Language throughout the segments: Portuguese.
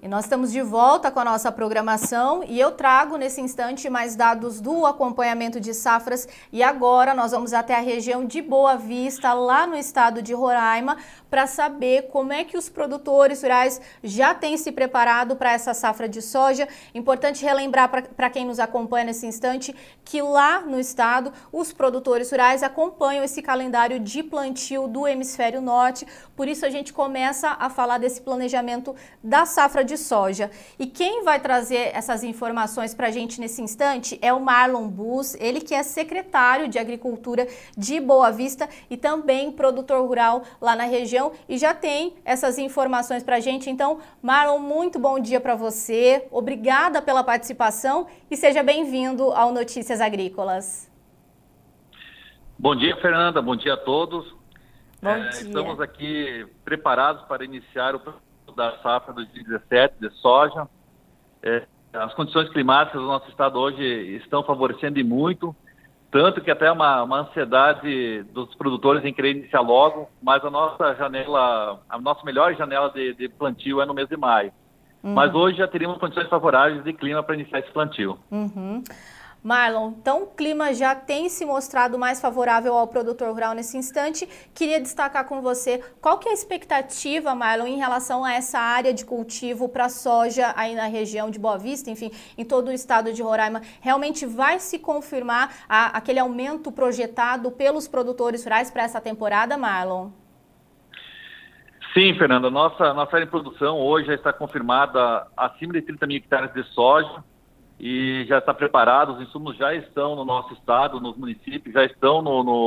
Nós estamos de volta com a nossa programação e eu trago nesse instante mais dados do acompanhamento de safras e agora nós vamos até a região de Boa Vista, lá no estado de Roraima, para saber como é que os produtores rurais já têm se preparado para essa safra de soja. Importante relembrar para quem nos acompanha nesse instante que lá no estado os produtores rurais acompanham esse calendário de plantio do hemisfério norte, por isso a gente começa a falar desse planejamento da safra de soja. E quem vai trazer essas informações para a gente nesse instante é o Marlon Bus, ele que é secretário de Agricultura de Boa Vista e também produtor rural lá na região e já tem essas informações para a gente. Então, Marlon, muito bom dia para você, obrigada pela participação e seja bem-vindo ao Notícias Agrícolas. Bom dia, Fernanda, bom dia a todos. Bom dia. Estamos aqui preparados para iniciar o da safra 2017 de soja. As condições climáticas do nosso estado hoje estão favorecendo e muito, tanto que até uma ansiedade dos produtores em querer iniciar logo, mas a nossa melhor janela de plantio é no mês de maio. Mas hoje já teríamos condições favoráveis de clima para iniciar esse plantio. Marlon, então o clima já tem se mostrado mais favorável ao produtor rural nesse instante. Queria destacar com você qual que é a expectativa, Marlon, em relação a essa área de cultivo para soja aí na região de Boa Vista, enfim, em todo o estado de Roraima. Realmente vai se confirmar aquele aumento projetado pelos produtores rurais para essa temporada, Marlon? Sim, Fernanda, nossa área de produção hoje já está confirmada acima de 30 mil hectares de soja, e já está preparado, os insumos já estão no nosso estado, nos municípios, já estão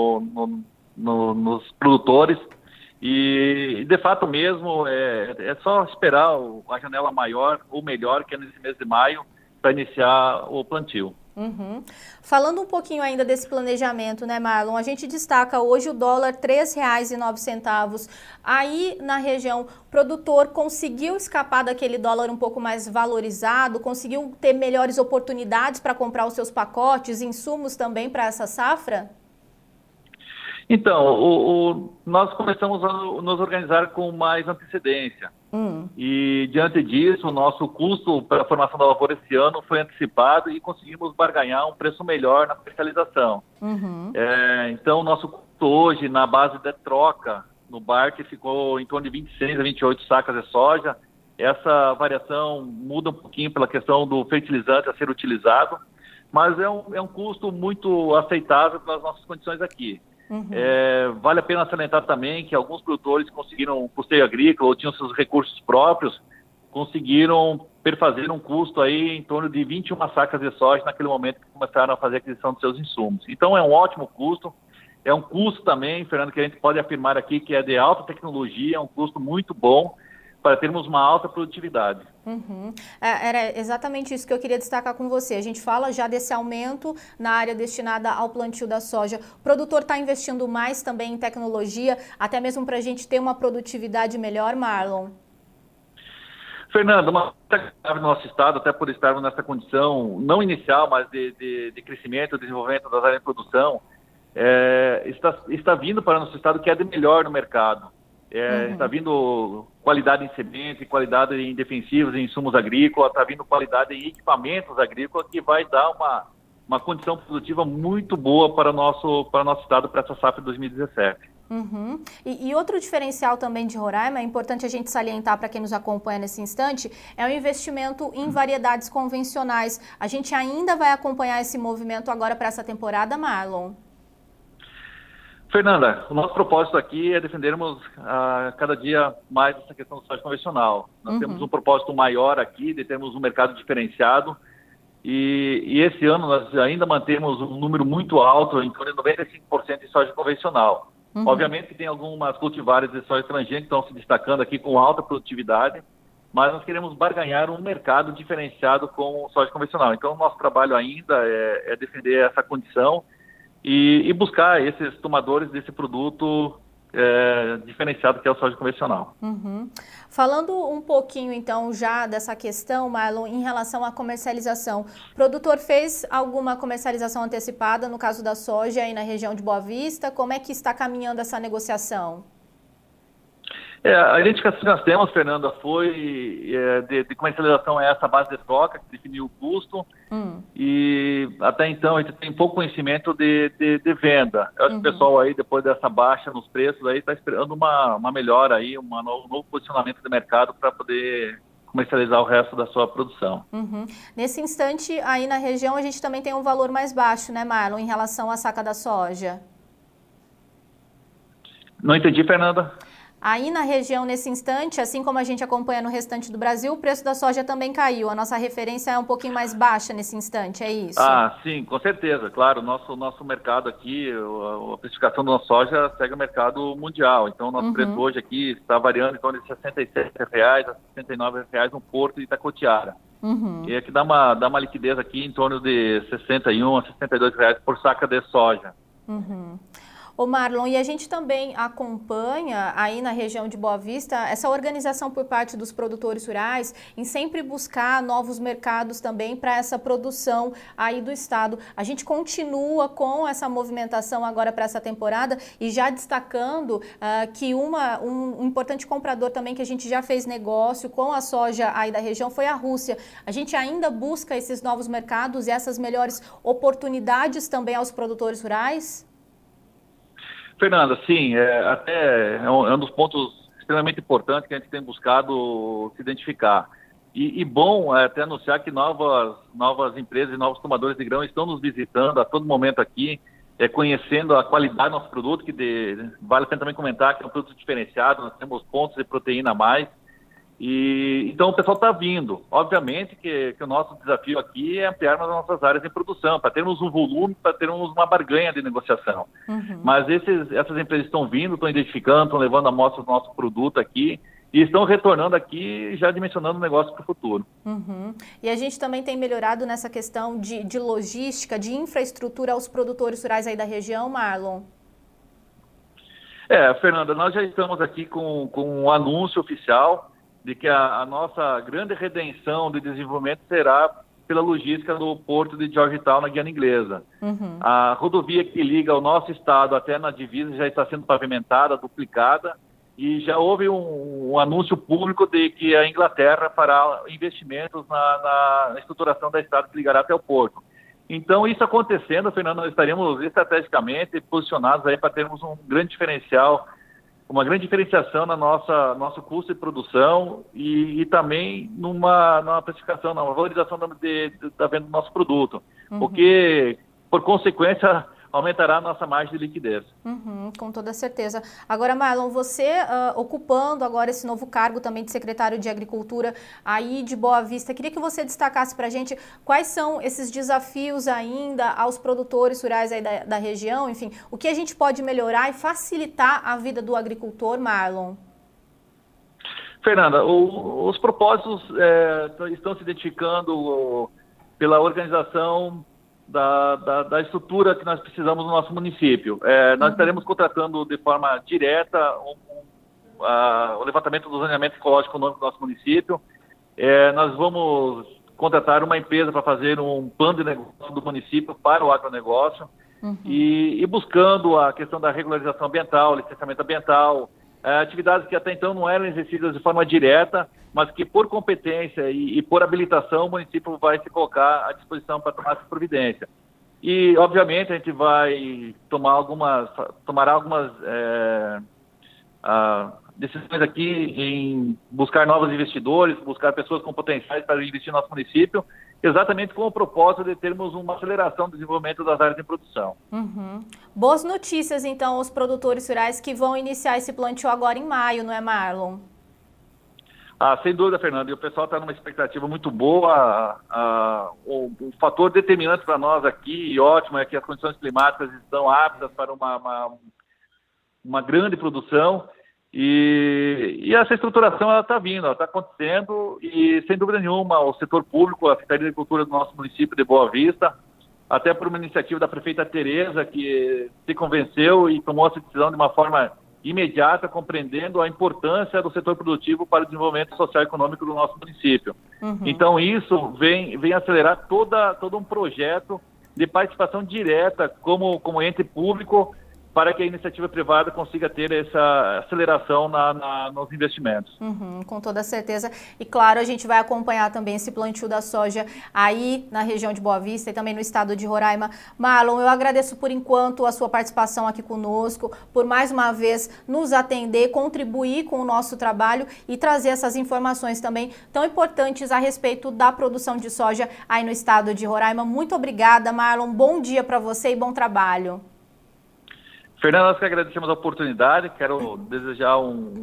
nos produtores e de fato mesmo é só esperar a janela maior ou melhor, que é nesse mês de maio, para iniciar o plantio. Falando um pouquinho ainda desse planejamento, né, Marlon? A gente destaca hoje o dólar R$ 3,09. Aí na região, o produtor conseguiu escapar daquele dólar um pouco mais valorizado, conseguiu ter melhores oportunidades para comprar os seus pacotes, insumos também para essa safra? Então, nós começamos a nos organizar com mais antecedência. E, diante disso, o nosso custo para a formação da lavoura esse ano foi antecipado e conseguimos barganhar um preço melhor na comercialização. Então, o nosso custo hoje, na base de troca, no barque, ficou em torno de 26 a 28 sacas de soja. Essa variação muda um pouquinho pela questão do fertilizante a ser utilizado, mas é um custo muito aceitável pelas nossas condições aqui. Vale a pena salientar também que alguns produtores conseguiram, custeio agrícola ou tinham seus recursos próprios, conseguiram perfazer um custo aí em torno de 21 sacas de soja naquele momento que começaram a fazer a aquisição dos seus insumos. Então é um ótimo custo, é um custo também, Fernando, que a gente pode afirmar aqui que é de alta tecnologia, é um custo muito bom para termos uma alta produtividade. Era exatamente isso que eu queria destacar com você. A gente fala já desse aumento na área destinada ao plantio da soja. O produtor está investindo mais também em tecnologia, até mesmo para a gente ter uma produtividade melhor, Marlon? Fernando, uma coisa grave no nosso estado, até por estarmos nessa condição, não inicial, mas de crescimento, desenvolvimento das áreas de produção, está vindo para o nosso estado que é de melhor no mercado. Está vindo qualidade em semente, qualidade em defensivos, em insumos agrícolas, está vindo qualidade em equipamentos agrícolas que vai dar uma condição produtiva muito boa para o nosso estado, para essa safra de 2017. E outro diferencial também de Roraima, é importante a gente salientar para quem nos acompanha nesse instante, é o investimento em variedades convencionais. A gente ainda vai acompanhar esse movimento agora para essa temporada, Marlon? Fernanda, o nosso propósito aqui é defendermos cada dia mais essa questão do soja convencional. Nós temos um propósito maior aqui, de termos um mercado diferenciado e esse ano nós ainda mantemos um número muito alto, em torno de 95% de soja convencional. Obviamente que tem algumas cultivares de soja estrangeira que estão se destacando aqui com alta produtividade, mas nós queremos barganhar um mercado diferenciado com soja convencional. Então o nosso trabalho ainda é defender essa condição e buscar esses tomadores desse produto diferenciado que é o soja convencional. Falando um pouquinho então já dessa questão, Marlon, em relação à comercialização, o produtor fez alguma comercialização antecipada no caso da soja aí na região de Boa Vista? Como é que está caminhando essa negociação? A identificação que nós temos, Fernanda, foi de comercialização é essa base de estoque, que definiu o custo, e até então a gente tem pouco conhecimento de venda. Eu acho que o pessoal aí, depois dessa baixa nos preços, aí está esperando uma melhora aí, um novo posicionamento de mercado para poder comercializar o resto da sua produção. Nesse instante, aí na região, a gente também tem um valor mais baixo, né, Marlon, em relação à saca da soja? Não entendi, Fernanda. Aí na região, nesse instante, assim como a gente acompanha no restante do Brasil, o preço da soja também caiu. A nossa referência é um pouquinho mais baixa nesse instante, é isso? Sim, com certeza. Claro, o nosso mercado aqui, a precificação da nossa soja segue o mercado mundial. Então, o nosso preço hoje aqui está variando em torno de R$ 67 a R$ 69 no Porto de Itacoatiara. E aqui dá uma liquidez aqui em torno de R$ 61 a R$ 62 por saca de soja. Ô Marlon, e a gente também acompanha aí na região de Boa Vista essa organização por parte dos produtores rurais em sempre buscar novos mercados também para essa produção aí do estado. A gente continua com essa movimentação agora para essa temporada e já destacando que um importante comprador também que a gente já fez negócio com a soja aí da região foi a Rússia. A gente ainda busca esses novos mercados e essas melhores oportunidades também aos produtores rurais? Fernanda, sim, até é um dos pontos extremamente importantes que a gente tem buscado se identificar. E bom até anunciar que novas empresas e novos tomadores de grão estão nos visitando a todo momento aqui, conhecendo a qualidade do nosso produto, que vale a pena também comentar que é um produto diferenciado, nós temos pontos de proteína a mais. Então o pessoal está vindo. Obviamente que o nosso desafio aqui é ampliarmos as nossas áreas de produção, para termos um volume, para termos uma barganha de negociação. Mas essas empresas estão vindo, estão identificando, estão levando amostras do nosso produto aqui e estão retornando aqui já dimensionando o negócio para o futuro. E a gente também tem melhorado nessa questão de logística, de infraestrutura aos produtores rurais aí da região, Marlon? Fernanda, nós já estamos aqui com um anúncio oficial de que a nossa grande redenção de desenvolvimento será pela logística do porto de Georgetown, na Guiana Inglesa. A rodovia que liga o nosso estado até na divisa já está sendo pavimentada, duplicada, e já houve um anúncio público de que a Inglaterra fará investimentos na estruturação da estrada que ligará até o porto. Então, isso acontecendo, Fernando, nós estaremos estrategicamente posicionados aí para termos um grande diferencial, uma grande diferenciação na nosso custo de produção e também numa precificação, numa valorização da venda do nosso produto, porque, por consequência, aumentará a nossa margem de liquidez. Com toda certeza. Agora, Marlon, você ocupando agora esse novo cargo também de secretário de Agricultura aí de Boa Vista, queria que você destacasse para a gente quais são esses desafios ainda aos produtores rurais aí da região, enfim, o que a gente pode melhorar e facilitar a vida do agricultor, Marlon? Fernanda, os propósitos estão se identificando pela organização da estrutura que nós precisamos no nosso município. Nós estaremos contratando de forma direta o levantamento do zoneamento ecológico econômico do nosso município. Nós vamos contratar uma empresa para fazer um plano de negócio do município para o agronegócio e buscando a questão da regularização ambiental, licenciamento ambiental, atividades que até então não eram exercidas de forma direta, mas que por competência e por habilitação o município vai se colocar à disposição para tomar essa providência. E, obviamente, a gente vai tomará algumas decisões aqui em buscar novos investidores, buscar pessoas com potenciais para investir no nosso município, exatamente com o propósito de termos uma aceleração do desenvolvimento das áreas de produção. Boas notícias, então, aos produtores rurais que vão iniciar esse plantio agora em maio, não é, Marlon? Sem dúvida, Fernando, e o pessoal está numa expectativa muito boa. O fator determinante para nós aqui, e ótimo, é que as condições climáticas estão aptas para uma grande produção e essa estruturação está vindo, ela está acontecendo e, sem dúvida nenhuma, o setor público, a Secretaria de Agricultura do nosso município de Boa Vista, até por uma iniciativa da prefeita Tereza, que se convenceu e tomou essa decisão de uma forma imediata, compreendendo a importância do setor produtivo para o desenvolvimento social e econômico do nosso município. Então, isso vem acelerar todo um projeto de participação direta como ente público para que a iniciativa privada consiga ter essa aceleração nos investimentos. Com toda certeza. E claro, a gente vai acompanhar também esse plantio da soja aí na região de Boa Vista e também no estado de Roraima. Marlon, eu agradeço por enquanto a sua participação aqui conosco, por mais uma vez nos atender, contribuir com o nosso trabalho e trazer essas informações também tão importantes a respeito da produção de soja aí no estado de Roraima. Muito obrigada, Marlon. Bom dia para você e bom trabalho. Fernanda, nós que agradecemos a oportunidade, quero desejar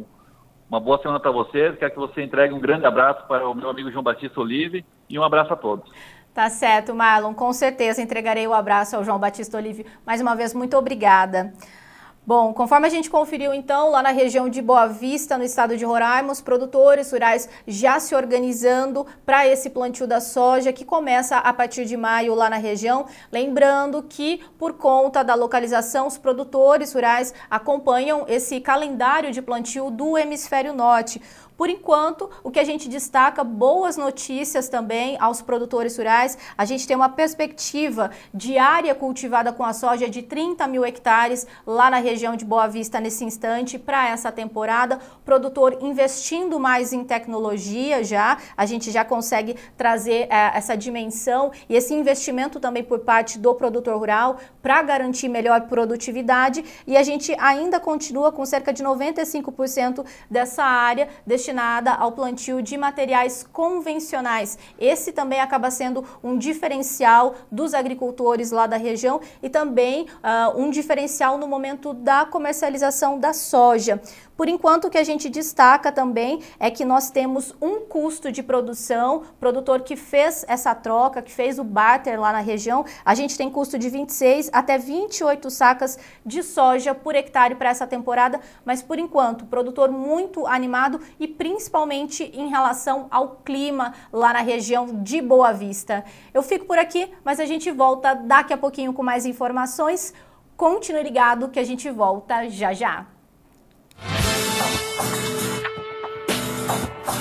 uma boa semana para você, quero que você entregue um grande abraço para o meu amigo João Batista Olive e um abraço a todos. Tá certo, Marlon, com certeza entregarei o abraço ao João Batista Olive. Mais uma vez, muito obrigada. Bom, conforme a gente conferiu então, lá na região de Boa Vista, no estado de Roraima, os produtores rurais já se organizando para esse plantio da soja que começa a partir de maio lá na região. Lembrando que, por conta da localização, os produtores rurais acompanham esse calendário de plantio do hemisfério norte. Por enquanto, o que a gente destaca, boas notícias também aos produtores rurais. A gente tem uma perspectiva de área cultivada com a soja de 30 mil hectares lá na região de Boa Vista nesse instante para essa temporada. O produtor investindo mais em tecnologia já, a gente já consegue trazer essa dimensão e esse investimento também por parte do produtor rural para garantir melhor produtividade. E a gente ainda continua com cerca de 95% dessa área destinada ao plantio de materiais convencionais. Esse também acaba sendo um diferencial dos agricultores lá da região e também um diferencial no momento da comercialização da soja. Por enquanto, o que a gente destaca também é que nós temos um custo de produção, produtor que fez essa troca, que fez o barter lá na região, a gente tem custo de 26 até 28 sacas de soja por hectare para essa temporada, mas por enquanto, produtor muito animado e principalmente em relação ao clima lá na região de Boa Vista. Eu fico por aqui, mas a gente volta daqui a pouquinho com mais informações. Continue ligado que a gente volta já já.